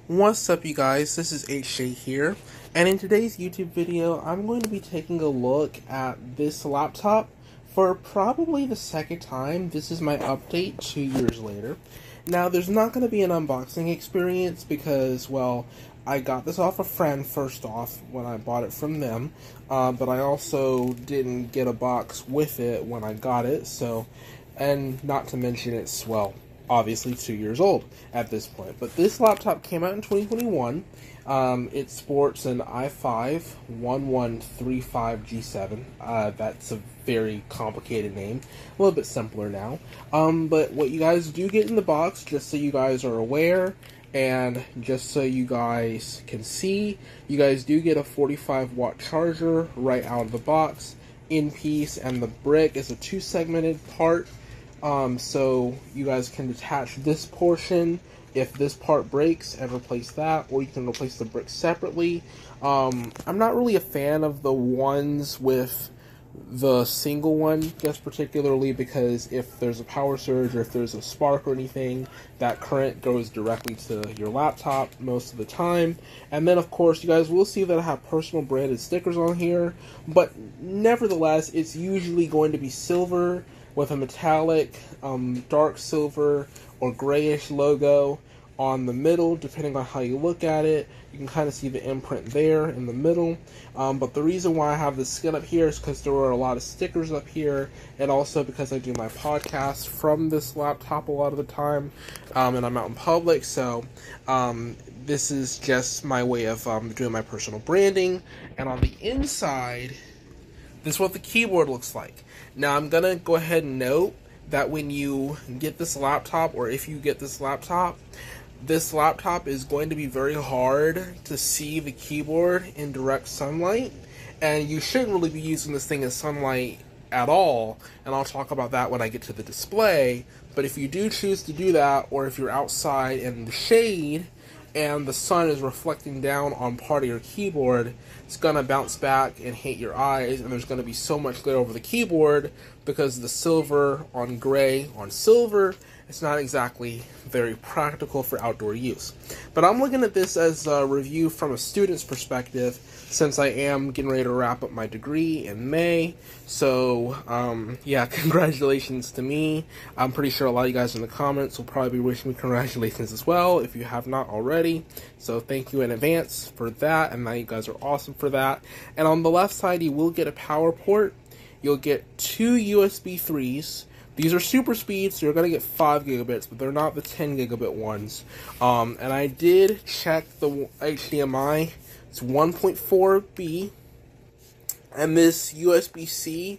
What's up, you guys? This is HJ here, and in today's YouTube video, I'm going to be taking a look at this laptop for probably the second time. This is my update 2 years later. Now, there's not going to be an unboxing experience because, well, I got this off a friend first off when I bought it from them, but I also didn't get a box with it when I got it, and not to mention it's, well, obviously 2 years old at this point. But this laptop came out in 2021. It sports an i5-1135G7. That's a very complicated name. A little bit simpler now. But what you guys do get in the box, just so you guys are aware, and just so you guys can see, you guys do get a 45-watt charger right out of the box in piece, and the brick is a 2-segmented part. So you guys can detach this portion if this part breaks and replace that, or you can replace the brick separately. I'm not really a fan of the ones with the single one, just particularly because if there's a power surge or if there's a spark or anything, that current goes directly to your laptop most of the time. And then of course you guys will see that I have personal branded stickers on here, but nevertheless it's usually going to be silver with a metallic, dark silver or grayish logo on the middle, depending on how you look at it. You can kind of see the imprint there in the middle. But the reason why I have the skin up here is because there were a lot of stickers up here, and also because I do my podcast from this laptop a lot of the time, and I'm out in public, so this is just my way of doing my personal branding. And on the inside, this is what the keyboard looks like. Now, I'm going to go ahead and note that when you get this laptop, or if you get this laptop is going to be very hard to see the keyboard in direct sunlight, and you shouldn't really be using this thing in sunlight at all, and I'll talk about that when I get to the display. But if you do choose to do that, or if you're outside in the shade, and the sun is reflecting down on part of your keyboard, it's going to bounce back and hit your eyes, and there's going to be so much glare over the keyboard because the silver on gray on silver, it's not exactly very practical for outdoor use. But I'm looking at this as a review from a student's perspective, since I am getting ready to wrap up my degree in May. So, yeah, congratulations to me. I'm pretty sure a lot of you guys in the comments will probably be wishing me congratulations as well, if you have not already. So thank you in advance for that, and now you guys are awesome for that. And on the left side, you will get a power port. You'll get 2 USB 3s. These are super speeds, so you're going to get 5 gigabits, but they're not the 10 gigabit ones. And I did check the HDMI. It's 1.4B. And this USB-C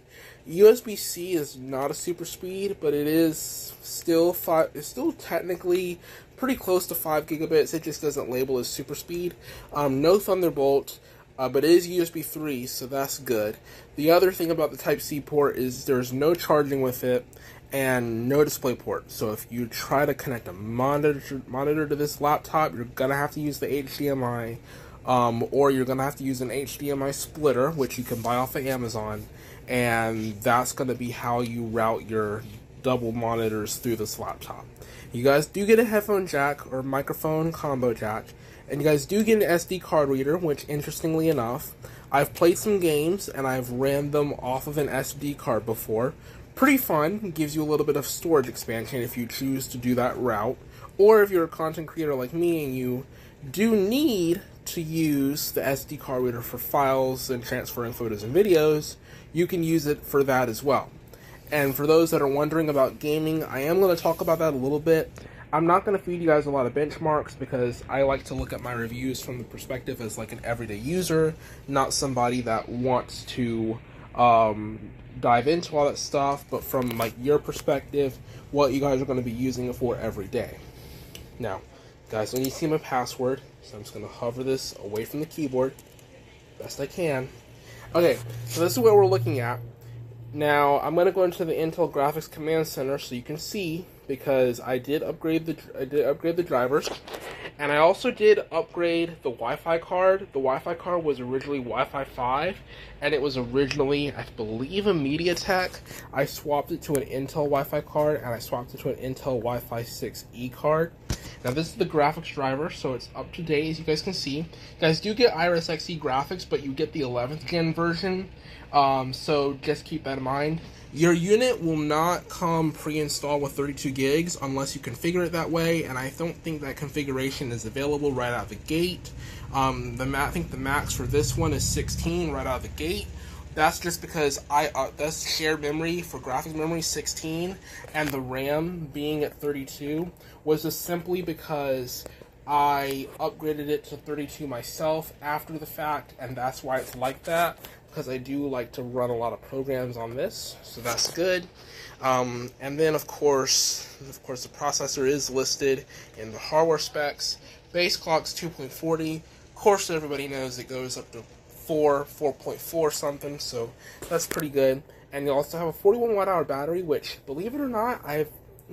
is not a super speed, but it is still it's still technically pretty close to 5 gigabits. It just doesn't label as super speed. No Thunderbolt. But it is USB 3, so that's good. The other thing about the Type-C port is there's no charging with it and no display port. So if you try to connect a monitor to this laptop, you're going to have to use the HDMI, or you're going to have to use an HDMI splitter, which you can buy off of Amazon, and that's going to be how you route your double monitors through this laptop. You guys do get a headphone jack or microphone combo jack, and you guys do get an SD card reader, which, interestingly enough, I've played some games and I've ran them off of an SD card before. Pretty fun. Gives you a little bit of storage expansion if you choose to do that route. Or if you're a content creator like me and you do need to use the SD card reader for files and transferring photos and videos, you can use it for that as well. And for those that are wondering about gaming, I am going to talk about that a little bit. I'm not going to feed you guys a lot of benchmarks because I like to look at my reviews from the perspective as like an everyday user, not somebody that wants to dive into all that stuff, but from like your perspective, what you guys are going to be using it for every day. Now, guys, when you see my password, so I'm just going to hover this away from the keyboard best I can. Okay, so this is what we're looking at. Now, I'm going to go into the Intel Graphics Command Center so you can see, because I did upgrade the drivers, and I also did upgrade the Wi-Fi card. The Wi-Fi card was originally Wi-Fi 5, and it was originally, I believe, a MediaTek. I swapped it to an Intel Wi-Fi card, and I swapped it to an Intel Wi-Fi 6E card. Now this is the graphics driver, so it's up to date as you guys can see. You guys do get Iris Xe graphics, but you get the 11th gen version, so just keep that in mind. Your unit will not come pre-installed with 32 gigs unless you configure it that way, and I don't think that configuration is available right out of the gate. I think the max for this one is 16 right out of the gate. That's just because that's shared memory for graphics memory 16, and the RAM being at 32 was just simply because I upgraded it to 32 myself after the fact, and that's why it's like that, because I do like to run a lot of programs on this, so that's good. And then of course the processor is listed in the hardware specs. Base clock's 2.40. Of course, everybody knows it goes up to 4.4 something, so that's pretty good. And you also have a 41 watt-hour battery, which, believe it or not, I've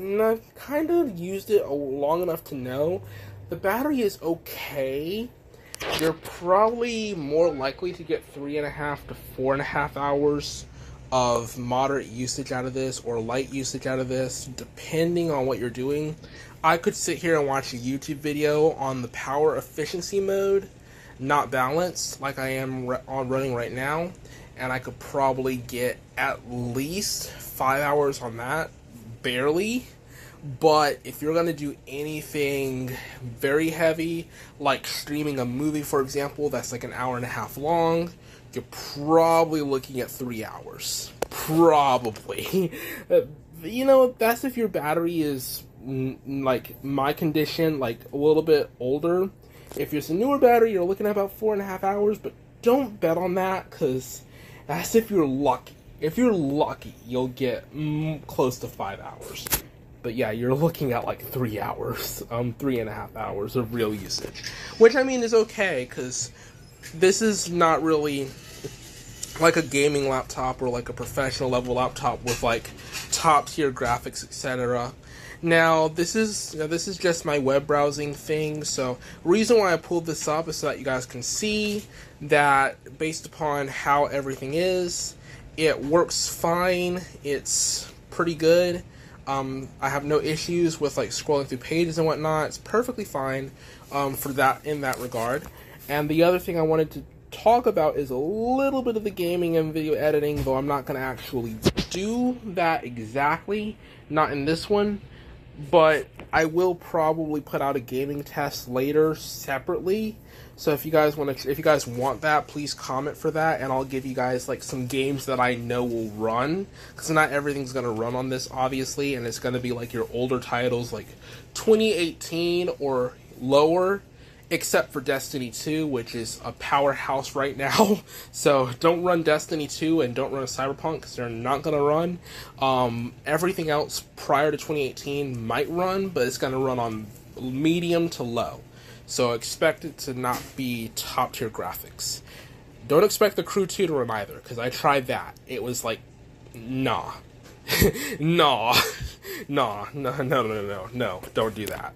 kind of used it long enough to know the battery is okay. You're probably more likely to get 3.5 to 4.5 hours of moderate usage out of this, or light usage out of this, depending on what you're doing. I could sit here and watch a YouTube video on the power efficiency mode, not balanced, like I am running right now, and I could probably get at least 5 hours on that, barely. But if you're going to do anything very heavy, like streaming a movie, for example, that's like an hour and a half long, you're probably looking at 3 hours. Probably. You know, that's if your battery is, like my condition, like a little bit older. If it's a newer battery, you're looking at about 4.5 hours, but don't bet on that, because that's if you're lucky. If you're lucky, you'll get close to 5 hours. But yeah, you're looking at like 3 hours, 3.5 hours of real usage. Which, I mean, is okay, because this is not really like a gaming laptop or like a professional level laptop with like top tier graphics, etc. Now, this is just my web browsing thing, so the reason why I pulled this up is so that you guys can see that based upon how everything is, it works fine, it's pretty good. I have no issues with like scrolling through pages and whatnot. It's perfectly fine for that in that regard. And the other thing I wanted to talk about is a little bit of the gaming and video editing, though I'm not going to actually do that exactly, not in this one. But I will probably put out a gaming test later separately. So if you guys want that, please comment for that, and I'll give you guys like some games that I know will run, because not everything's gonna run on this, obviously, and it's gonna be like your older titles, like 2018 or lower, except for Destiny 2, which is a powerhouse right now. So don't run Destiny 2 and don't run a Cyberpunk, because they're not going to run. Everything else prior to 2018 might run, but it's going to run on medium to low. So expect it to not be top tier graphics. Don't expect the Crew 2 to run either, because I tried that. It was like, nah. No, don't do that.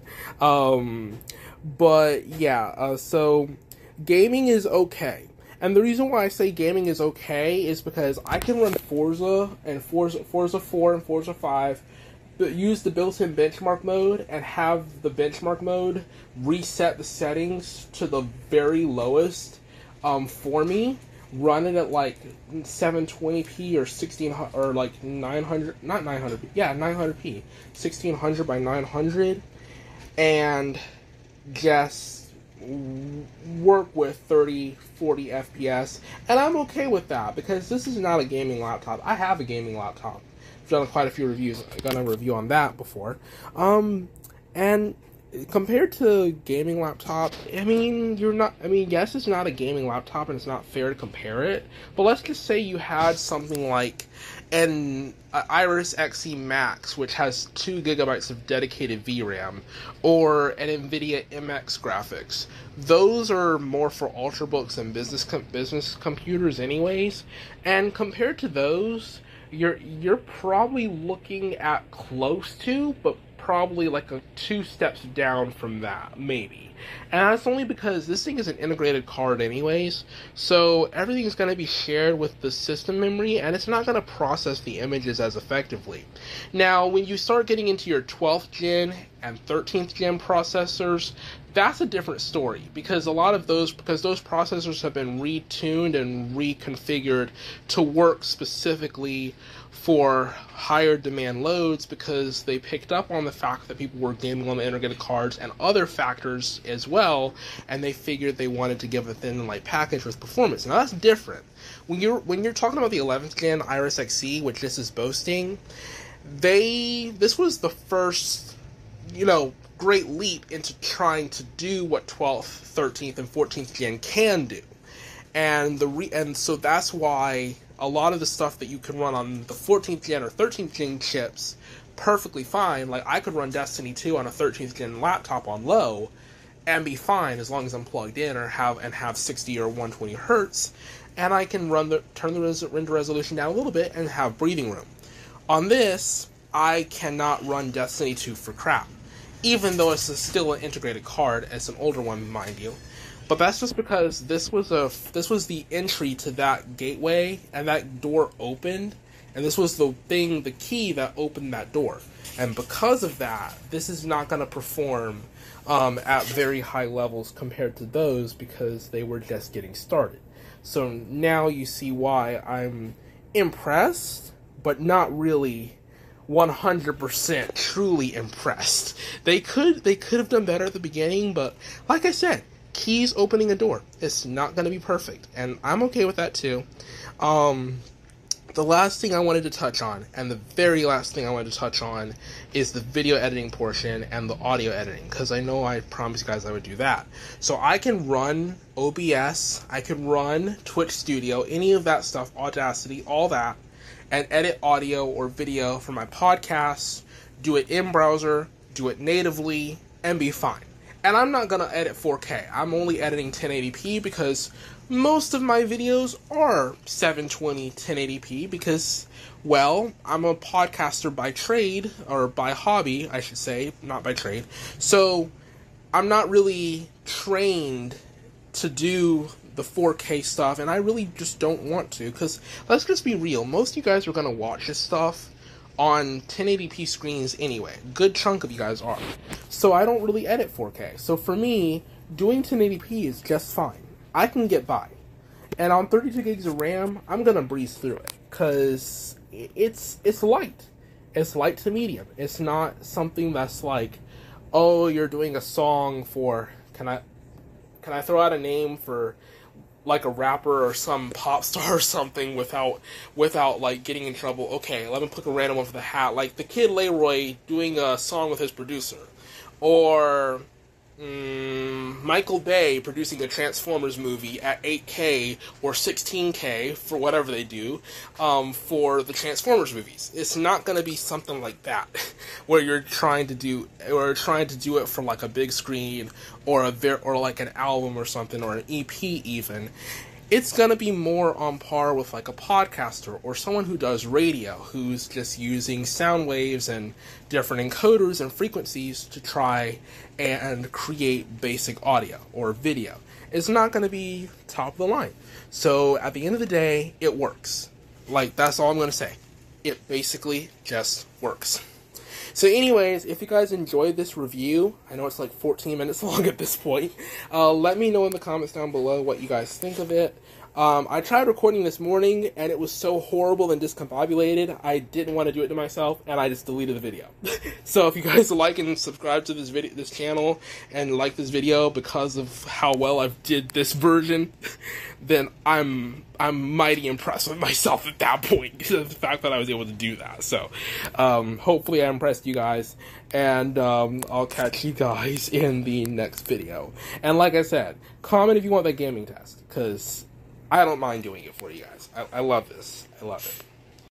But yeah, so gaming is okay. And the reason why I say gaming is okay is because I can run Forza and Forza 4 and Forza 5, but use the built-in benchmark mode and have the benchmark mode reset the settings to the very lowest for me. Run it at like 720p or 1600 or like 900, not 900, yeah, 900p, 1600 by 900, and just work with 30, 40 FPS, and I'm okay with that, because this is not a gaming laptop. I have a gaming laptop. I've done quite a few reviews. I've done a review on that before. And compared to gaming laptop, I mean, yes, it's not a gaming laptop, and it's not fair to compare it, but let's just say you had something like an Iris Xe Max, which has 2 gigabytes of dedicated VRAM, or an NVIDIA MX graphics. Those are more for ultrabooks and business computers anyways, and compared to those, you're probably looking at close to, but probably like 2 steps down from that, maybe. And that's only because this thing is an integrated card anyways, so everything is going to be shared with the system memory, and it's not going to process the images as effectively. Now, when you start getting into your 12th gen and 13th gen processors, that's a different story, because those processors have been retuned and reconfigured to work specifically for higher demand loads, because they picked up on the fact that people were gaming on the integrated cards and other factors as well, and they figured they wanted to give a thin and light package with performance. Now that's different. When you're talking about the 11th gen Iris Xe, which this is boasting, this was the first, great leap into trying to do what 12th, 13th, and 14th gen can do. And so that's why a lot of the stuff that you can run on the 14th gen or 13th gen chips perfectly fine. Like, I could run Destiny 2 on a 13th gen laptop on low and be fine as long as I'm plugged in or have 60 or 120 hertz, and I can turn the render resolution down a little bit and have breathing room. On this, I cannot run Destiny 2 for crap, even though it's still an integrated card. It's an older one, mind you. But that's just because this was the entry to that gateway, and that door opened, and this was the key that opened that door. And because of that, this is not going to perform at very high levels compared to those, because they were just getting started. So now you see why I'm impressed, but not really 100% truly impressed. They could have done better at the beginning, but like I said, keys opening a door. It's not going to be perfect, and I'm okay with that too. The last thing I wanted to touch on, and the very last thing I wanted to touch on, is the video editing portion and the audio editing, because I know I promised you guys I would do that. So I can run OBS, I can run Twitch Studio, any of that stuff, Audacity, all that, and edit audio or video for my podcasts, do it in browser, do it natively, and be fine. And I'm not going to edit 4K. I'm only editing 1080p because most of my videos are 720 1080p because, well, I'm a podcaster by trade, or by hobby, I should say, not by trade. So I'm not really trained to do the 4K stuff, and I really just don't want to, because let's just be real, most of you guys are going to watch this stuff on 1080p screens anyway. Good chunk of you guys are. So I don't really edit 4K. So for me, doing 1080p is just fine. I can get by. And on 32 gigs of RAM, I'm gonna breeze through it, because it's light. It's light to medium. It's not something that's like, oh, you're doing a song for, can I throw out a name for like a rapper or some pop star or something without like getting in trouble? Okay, let me pick a random one for the hat, like the Kid Leroy doing a song with his producer, or Michael Bay producing a Transformers movie at 8K or 16K for whatever they do for the Transformers movies. It's not going to be something like that where you're trying to do it for like a big screen or like an album or something, or an EP even. It's going to be more on par with like a podcaster or someone who does radio, who's just using sound waves and different encoders and frequencies to try and create basic audio or video. It's not going to be top of the line. So at the end of the day, it works. Like, that's all I'm going to say. It basically just works. So anyways, if you guys enjoyed this review, I know it's like 14 minutes long at this point, let me know in the comments down below what you guys think of it. I tried recording this morning, and it was so horrible and discombobulated, I didn't want to do it to myself, and I just deleted the video. So if you guys like and subscribe to this channel, and like this video because of how well I did this version, then I'm mighty impressed with myself at that point, because of the fact that I was able to do that. So hopefully I impressed you guys, and I'll catch you guys in the next video. And like I said, comment if you want that gaming test, because I don't mind doing it for you guys. I love this. I love it.